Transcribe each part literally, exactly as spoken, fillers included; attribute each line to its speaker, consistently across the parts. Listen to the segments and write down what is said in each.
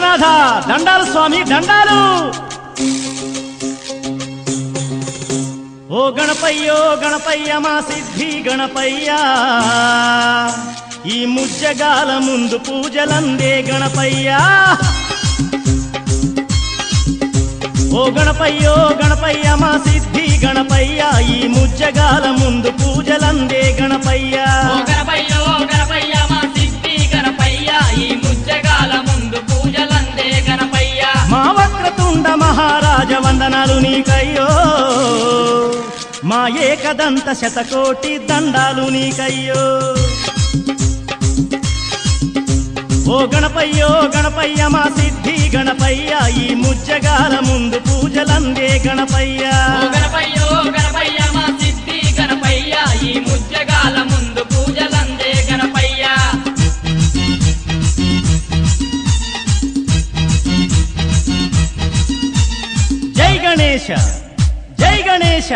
Speaker 1: గణనాథ దండాలు స్వామి దండాలు. ఓ గణపయ్యో గణపయ్య మా సిద్ధి గణపయ్య, ఈ ముజ్జగాల ముందు పూజలందే గణపయ్య. ఓ గణపయ్యో గణపయ్య మా సిద్ధి గణపయ్య, ఈ ముజ్జగాల ముందు పూజలందే గణపయ్య.
Speaker 2: ఓ గణపయ్యో గణపయ్య మా సిద్ధి గణపయ్య, ఈ ముజ్జగాల ముందు పూజలందే గణపయ్య.
Speaker 1: మా వక్రతుండ మహారాజ వందనాలు నీకయ్యో, మా ఏకదంత శతకోటి దండాలు నీకయ్యో. ఓ గణపయ్యో గణపయ్య మా సిద్ధి గణపయ్య, ఈ ముజ్జగాల ముందు పూజలందే గణపయ్య.
Speaker 2: ఓ గణపయ్యో గణపయ్య మా సిద్ధి గణపయ్య, ఈ ముజ్జగాల ముందు పూజలందే గణపయ్య.
Speaker 1: జై గణేశ జై గణేశ.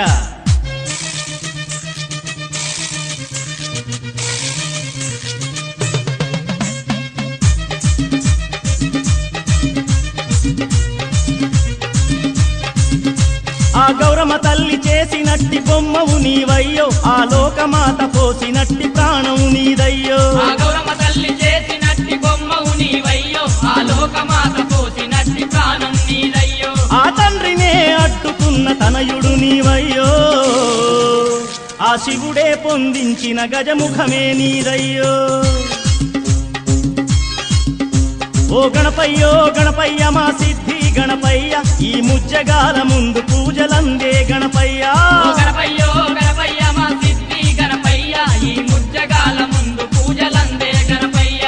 Speaker 1: ఆ గౌరమ్మ తల్లి చేసినట్టి బొమ్మవు నీవయ్యో, ఆ లోకమాత పోసినట్టి ప్రాణము నీదయ్యో.
Speaker 2: ఆ గౌరమ్మ తల్లి చేసినట్టి బొమ్మవు నీవయ్యో, ఆ లోకమాత పోసినట్టి ప్రాణం నీదయ్యో.
Speaker 1: ఆ తండ్రినే అడ్డుకున్న తనయుడు నీవయ్యో, ఆ శివుడే పొందించిన గజముఖమే నీదయ్యో. ఓ గణపయ్యో గణపయ్య మా సిద్ధి గణపయ్య, ఈ ముజ్జగాల ముందు పూజలందే గణపయ్య.
Speaker 2: ఓ గణపయ్యో గణపయ్య మా సిద్ధి గణపయ్య, ఈ ముజ్జగాల ముందు పూజలందే గణపయ్య.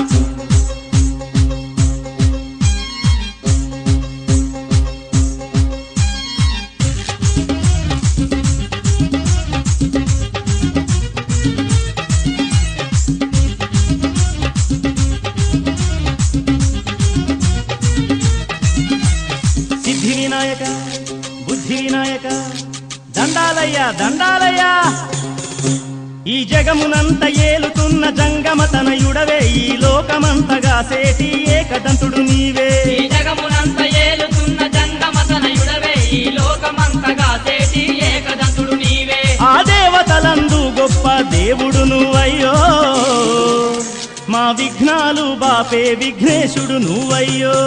Speaker 1: సిద్ధి వినాయక బుద్ధి వినాయక దండాలయ్య దండాలయ్య. ఈ జగమునంత ఏలుతున్న జంగమ తనయుడవే, ఈ లోకమంతగా సేటి ఏకదంతుడు నీవే.
Speaker 2: ఈ జగమునంత ఏలుతున్న జంగమ తనయుడవే, ఈ లోకమంతగా సేటి ఏకదంతుడు నీవే.
Speaker 1: ఆ దేవతలందు గొప్ప దేవుడు నువ్వయ్యో, మా విఘ్నాలు బాపే విఘ్నేశుడు నువ్వయ్యో.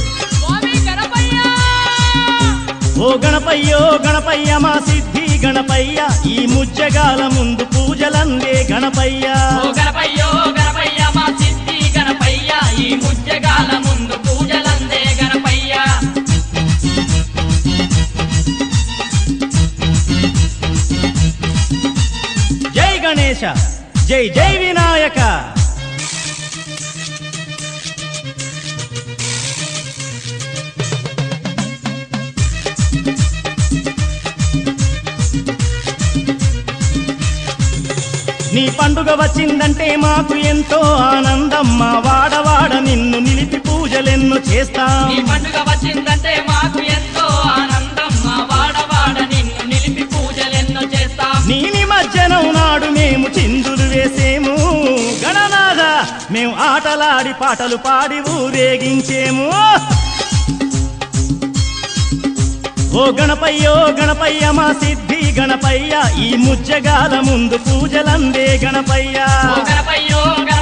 Speaker 1: ఓ గణపయ్యో గణపయ్య మా సిద్ధి గణపయ్య, ఈ ముజ్జగాల ముందు పూజలందే గణపయ్య.
Speaker 2: ఓ గణపయ్యో గణపయ్య మా సిద్ధి గణపయ్య, ఈ ముజ్జగాల ముందు పూజలందే గణపయ్య.
Speaker 1: జై గణేశ జై జై వినాయక. నీ పండుగ వచ్చిందంటే మాకు ఎంతో ఆనందం, మా వాడవాడ నిన్ను నిలిపి పూజలెన్నో చేస్తాం.
Speaker 2: నీ పండుగ వచ్చిందంటే మాకు ఎంతో ఆనందం, మా వాడవాడ నిన్ను నిలిపి పూజలెన్నో చేస్తాం.
Speaker 1: నీ నిమజ్జనం నాడు మేము చిందులు వేసేము గణనాథ, మేము ఆటలాడి పాటలు పాడి ఊరేగించేము. ఓ గణపయ్యో గణపయ్య మా సిద్ధి గణపయ్య, ఈ ముజ్జగాల ముందు పూజలందే గణపయ్య.
Speaker 2: ఓ గణపయ్యో